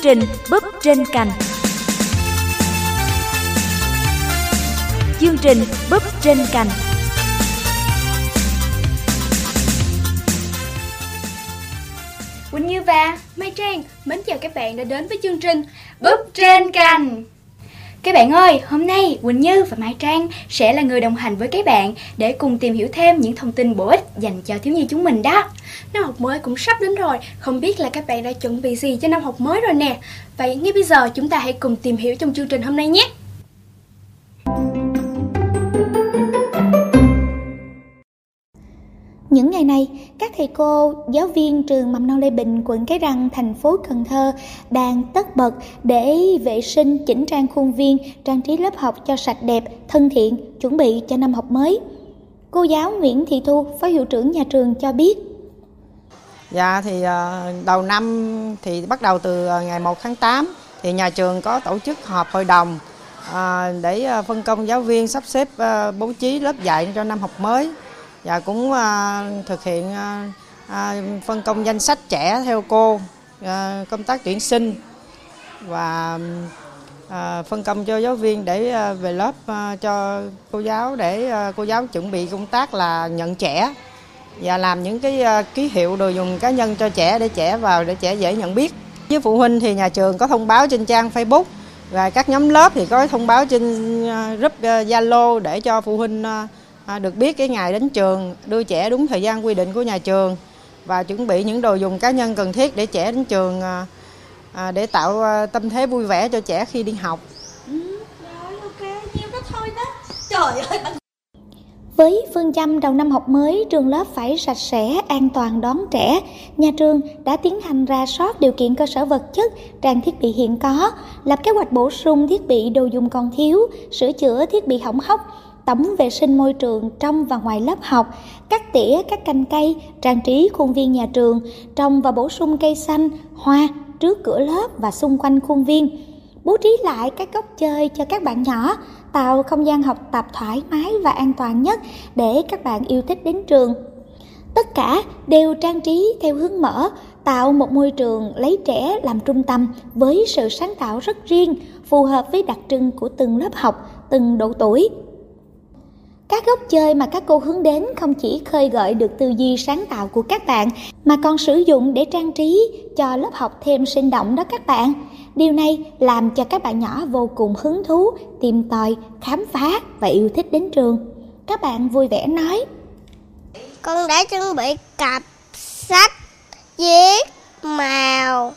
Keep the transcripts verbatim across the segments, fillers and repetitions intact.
trình Búp trên cành. Chương trình Búp trên cành. Quỳnh Như và Mai Trang mến chào các bạn đã đến với chương trình Búp trên cành. Các bạn ơi, hôm nay Quỳnh Như và Mai Trang sẽ là người đồng hành với các bạn để cùng tìm hiểu thêm những thông tin bổ ích dành cho thiếu nhi chúng mình đó. Năm học mới cũng sắp đến rồi, không biết là các bạn đã chuẩn bị gì cho năm học mới rồi nè. Vậy ngay bây giờ chúng ta hãy cùng tìm hiểu trong chương trình hôm nay nhé. Những ngày này, các thầy cô, giáo viên trường Mầm non Lê Bình, quận Cái Răng, thành phố Cần Thơ đang tất bật để vệ sinh chỉnh trang khuôn viên, trang trí lớp học cho sạch đẹp, thân thiện, chuẩn bị cho năm học mới. Cô giáo Nguyễn Thị Thu, phó hiệu trưởng nhà trường cho biết. Dạ thì đầu năm thì bắt đầu từ ngày một tháng tám thì nhà trường có tổ chức họp hội đồng để phân công giáo viên sắp xếp bố trí lớp dạy cho năm học mới. Và cũng uh, thực hiện uh, uh, phân công danh sách trẻ theo cô, uh, công tác tuyển sinh và uh, phân công cho giáo viên để uh, về lớp uh, cho cô giáo để uh, cô giáo chuẩn bị công tác là nhận trẻ và làm những cái uh, ký hiệu đồ dùng cá nhân cho trẻ để trẻ vào để trẻ dễ nhận biết. Với phụ huynh thì nhà trường có thông báo trên trang Facebook và các nhóm lớp thì có thông báo trên uh, group uh, Zalo để cho phụ huynh uh, À, được biết cái ngày đến trường, đưa trẻ đúng thời gian quy định của nhà trường và chuẩn bị những đồ dùng cá nhân cần thiết để trẻ đến trường à, à, để tạo à, tâm thế vui vẻ cho trẻ khi đi học. Ừ, rồi, ok, nhiêu đó thôi đó. Trời ơi. Với phương châm đầu năm học mới, trường lớp phải sạch sẽ, an toàn đón trẻ, nhà trường đã tiến hành rà soát điều kiện cơ sở vật chất, trang thiết bị hiện có, lập kế hoạch bổ sung thiết bị đồ dùng còn thiếu, sửa chữa thiết bị hỏng hóc, tổng vệ sinh môi trường trong và ngoài lớp học, cắt tỉa các cành cây, trang trí khuôn viên nhà trường, trồng và bổ sung cây xanh, hoa trước cửa lớp và xung quanh khuôn viên, bố trí lại các góc chơi cho các bạn nhỏ, tạo không gian học tập thoải mái và an toàn nhất để các bạn yêu thích đến trường. Tất cả đều trang trí theo hướng mở, tạo một môi trường lấy trẻ làm trung tâm với sự sáng tạo rất riêng, phù hợp với đặc trưng của từng lớp học, từng độ tuổi. Các góc chơi mà các cô hướng đến không chỉ khơi gợi được tư duy sáng tạo của các bạn mà còn sử dụng để trang trí cho lớp học thêm sinh động đó các bạn. Điều này làm cho các bạn nhỏ vô cùng hứng thú, tìm tòi, khám phá và yêu thích đến trường. Các bạn vui vẻ nói: Con đã chuẩn bị cặp sách, viết, màu.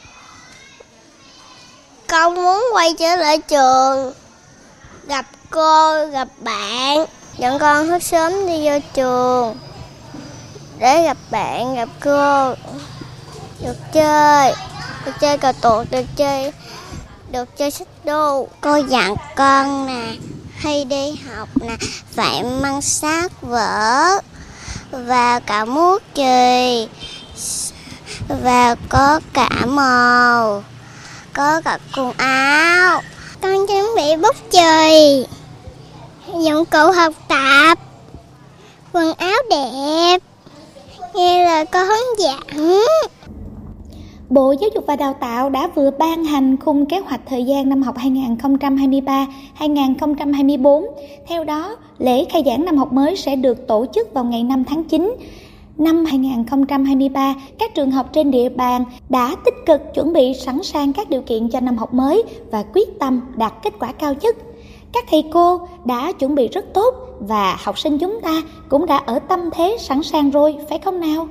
Con muốn quay trở lại trường, gặp cô, gặp bạn. Dẫn con thức sớm đi vô trường để gặp bạn, gặp cô, được chơi, được chơi cờ tuột, được chơi, được chơi xích đu. Cô dặn con nè, khi đi học nè, phải mang sách vở và cả bút chì và có cả màu, có cả quần áo. Con chuẩn bị bút chì, dụng cụ học tập, quần áo đẹp, như là cô hướng dẫn. Bộ Giáo dục và Đào tạo đã vừa ban hành khung kế hoạch thời gian năm học hai nghìn không trăm hai mươi ba hai nghìn không trăm hai mươi bốn. Theo đó, lễ khai giảng năm học mới sẽ được tổ chức vào ngày năm tháng chín. Năm hai nghìn không trăm hai mươi ba, các trường học trên địa bàn đã tích cực chuẩn bị sẵn sàng các điều kiện cho năm học mới và quyết tâm đạt kết quả cao nhất. Các thầy cô đã chuẩn bị rất tốt và học sinh chúng ta cũng đã ở tâm thế sẵn sàng rồi, phải không nào?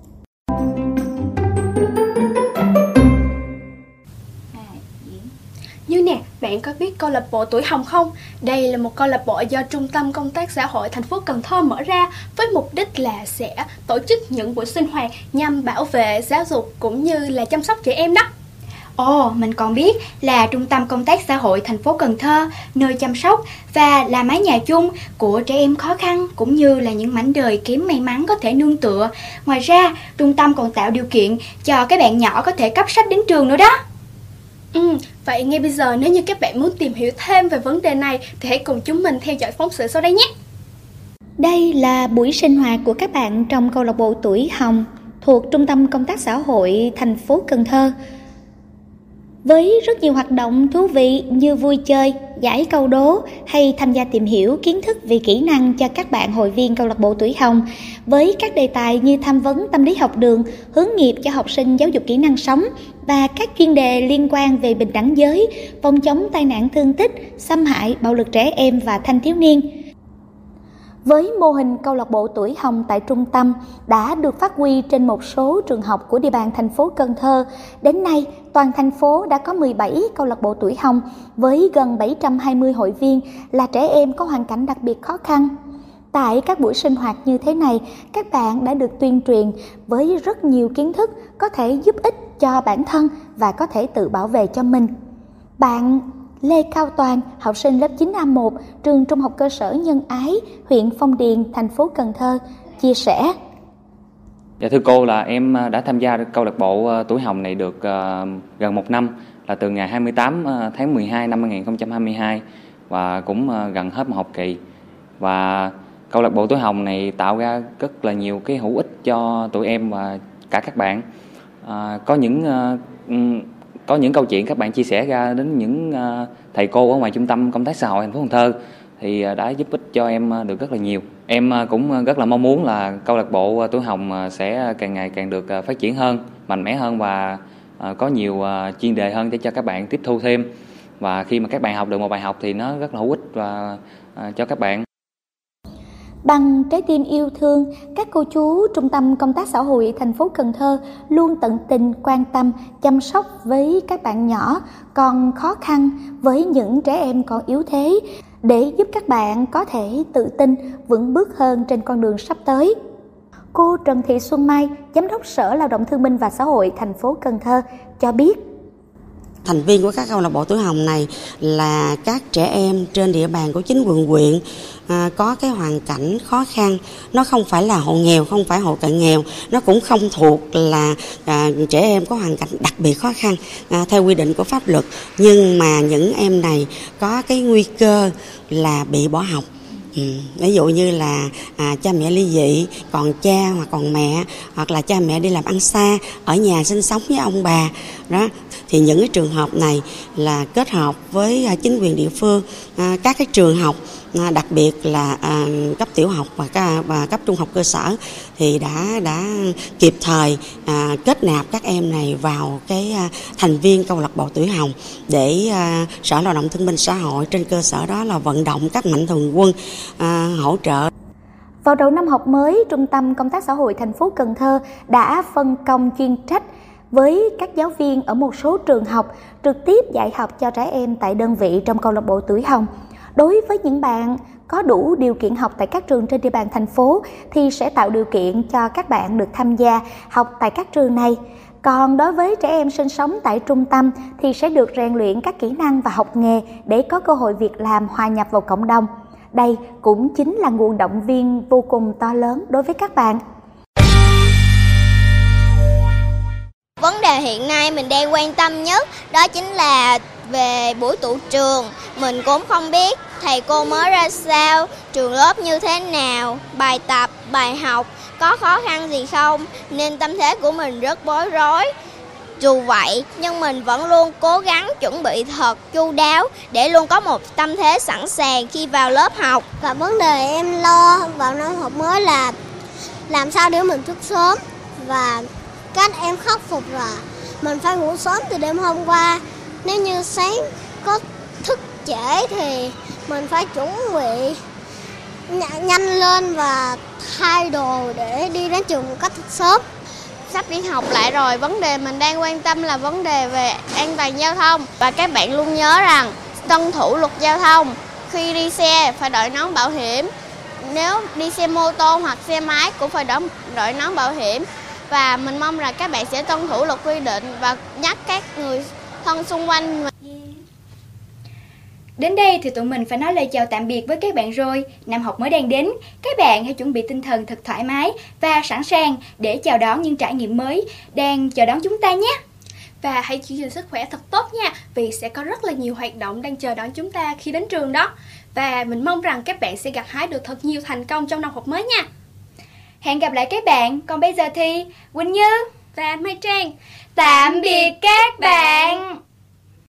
Như nè, bạn có biết câu lạc bộ Tuổi Hồng không? Đây là một câu lạc bộ do Trung tâm Công tác Xã hội thành phố Cần Thơ mở ra với mục đích là sẽ tổ chức những buổi sinh hoạt nhằm bảo vệ, giáo dục cũng như là chăm sóc trẻ em đó. Ồ, mình còn biết là Trung tâm Công tác Xã hội thành phố Cần Thơ, nơi chăm sóc và là mái nhà chung của trẻ em khó khăn cũng như là những mảnh đời kém may mắn có thể nương tựa. Ngoài ra, trung tâm còn tạo điều kiện cho các bạn nhỏ có thể cấp sách đến trường nữa đó. Ừ, vậy ngay bây giờ nếu như các bạn muốn tìm hiểu thêm về vấn đề này thì hãy cùng chúng mình theo dõi phóng sự sau đây nhé. Đây là buổi sinh hoạt của các bạn trong câu lạc bộ Tuổi Hồng thuộc Trung tâm Công tác Xã hội thành phố Cần Thơ. Với rất nhiều hoạt động thú vị như vui chơi, giải câu đố hay tham gia tìm hiểu kiến thức về kỹ năng cho các bạn hội viên câu lạc bộ Tuổi Hồng, với các đề tài như tham vấn tâm lý học đường, hướng nghiệp cho học sinh giáo dục kỹ năng sống và các chuyên đề liên quan về bình đẳng giới, phòng chống tai nạn thương tích, xâm hại, bạo lực trẻ em và thanh thiếu niên. Với mô hình câu lạc bộ Tuổi Hồng tại trung tâm đã được phát huy trên một số trường học của địa bàn thành phố Cần Thơ, đến nay toàn thành phố đã có mười bảy câu lạc bộ Tuổi Hồng với gần bảy trăm hai mươi hội viên là trẻ em có hoàn cảnh đặc biệt khó khăn. Tại các buổi sinh hoạt như thế này, các bạn đã được tuyên truyền với rất nhiều kiến thức có thể giúp ích cho bản thân và có thể tự bảo vệ cho mình. Bạn Lê Cao Toàn, học sinh lớp chín A một, trường Trung học cơ sở Nhân Ái, huyện Phong Điền, thành phố Cần Thơ, chia sẻ. Dạ thưa cô, là em đã tham gia câu lạc bộ Tuổi Hồng này được uh, gần một năm, là từ ngày hai mươi tám tháng mười hai năm hai nghìn không trăm hai mươi hai và cũng uh, gần hết một học kỳ. Và câu lạc bộ Tuổi Hồng này tạo ra rất là nhiều cái hữu ích cho tụi em và cả các bạn. Uh, có những uh, Có những câu chuyện các bạn chia sẻ ra đến những uh, thầy cô ở ngoài trung tâm công tác xã hội thành phố Cần Thơ thì uh, đã giúp ích cho em uh, được rất là nhiều. Em uh, cũng rất là mong muốn là câu lạc bộ uh, Tuổi Hồng uh, sẽ càng ngày càng được uh, phát triển hơn, mạnh mẽ hơn và uh, có nhiều uh, chuyên đề hơn để cho các bạn tiếp thu thêm. Và khi mà các bạn học được một bài học thì nó rất là hữu ích và uh, cho các bạn. Bằng trái tim yêu thương, các cô chú Trung tâm Công tác Xã hội thành phố Cần Thơ luôn tận tình quan tâm, chăm sóc với các bạn nhỏ còn khó khăn, với những trẻ em còn yếu thế, để giúp các bạn có thể tự tin, vững bước hơn trên con đường sắp tới. Cô Trần Thị Xuân Mai, Giám đốc Sở Lao động Thương binh và Xã hội thành phố Cần Thơ cho biết. Thành viên của các câu lạc bộ Tuổi Hồng này là các trẻ em trên địa bàn của chính quyền huyện à, có cái hoàn cảnh khó khăn. Nó không phải là hộ nghèo, không phải hộ cận nghèo, nó cũng không thuộc là à, trẻ em có hoàn cảnh đặc biệt khó khăn à, theo quy định của pháp luật. Nhưng mà những em này có cái nguy cơ là bị bỏ học. Ừ, ví dụ như là à, cha mẹ ly dị, còn cha hoặc còn mẹ, hoặc là cha mẹ đi làm ăn xa, ở nhà sinh sống với ông bà đó, thì những cái trường hợp này là kết hợp với à, chính quyền địa phương, à, các cái trường học, à, đặc biệt là à, cấp tiểu học và, các, và cấp trung học cơ sở thì đã đã kịp thời à, kết nạp các em này vào cái à, thành viên câu lạc bộ Tuổi Hồng để à, Sở Lao động Thương binh Xã hội trên cơ sở đó là vận động các mạnh thường quân à, hỗ trợ. Vào đầu năm học mới, Trung tâm Công tác Xã hội thành phố Cần Thơ đã phân công chuyên trách với các giáo viên ở một số trường học trực tiếp dạy học cho trẻ em tại đơn vị trong câu lạc bộ Tuổi Hồng. Đối với những bạn có đủ điều kiện học tại các trường trên địa bàn thành phố thì sẽ tạo điều kiện cho các bạn được tham gia học tại các trường này. Còn đối với trẻ em sinh sống tại trung tâm thì sẽ được rèn luyện các kỹ năng và học nghề để có cơ hội việc làm, hòa nhập vào cộng đồng. Đây cũng chính là nguồn động viên vô cùng to lớn đối với các bạn. Vấn đề hiện nay mình đang quan tâm nhất đó chính là về buổi tụ trường. Mình cũng không biết thầy cô mới ra sao, trường lớp như thế nào, bài tập, bài học có khó khăn gì không, nên tâm thế của mình rất bối rối. Dù vậy, nhưng mình vẫn luôn cố gắng chuẩn bị thật chu đáo để luôn có một tâm thế sẵn sàng khi vào lớp học. Và vấn đề em lo vào năm học mới là làm sao để mình thức sớm, và cách em khắc phục là mình phải ngủ sớm từ đêm hôm qua. Nếu như sáng có thức trễ thì mình phải chuẩn bị nhanh lên và thay đồ để đi đến trường một cách thật sớm. Sắp đi học lại rồi, vấn đề mình đang quan tâm là vấn đề về an toàn giao thông. Và các bạn luôn nhớ rằng tuân thủ luật giao thông. Khi đi xe phải đội nón bảo hiểm. Nếu đi xe mô tô hoặc xe máy cũng phải đội, đội nón bảo hiểm. Và mình mong là các bạn sẽ tuân thủ luật quy định và nhắc các người thân xung quanh. Đến đây thì tụi mình phải nói lời chào tạm biệt với các bạn rồi. Năm học mới đang đến, các bạn hãy chuẩn bị tinh thần thật thoải mái và sẵn sàng để chào đón những trải nghiệm mới đang chờ đón chúng ta nhé. Và hãy giữ gìn sức khỏe thật tốt nha, vì sẽ có rất là nhiều hoạt động đang chờ đón chúng ta khi đến trường đó. Và mình mong rằng các bạn sẽ gặt hái được thật nhiều thành công trong năm học mới nha. Hẹn gặp lại các bạn. Còn bây giờ thì Quỳnh Như và Mai Trang tạm biệt các bạn.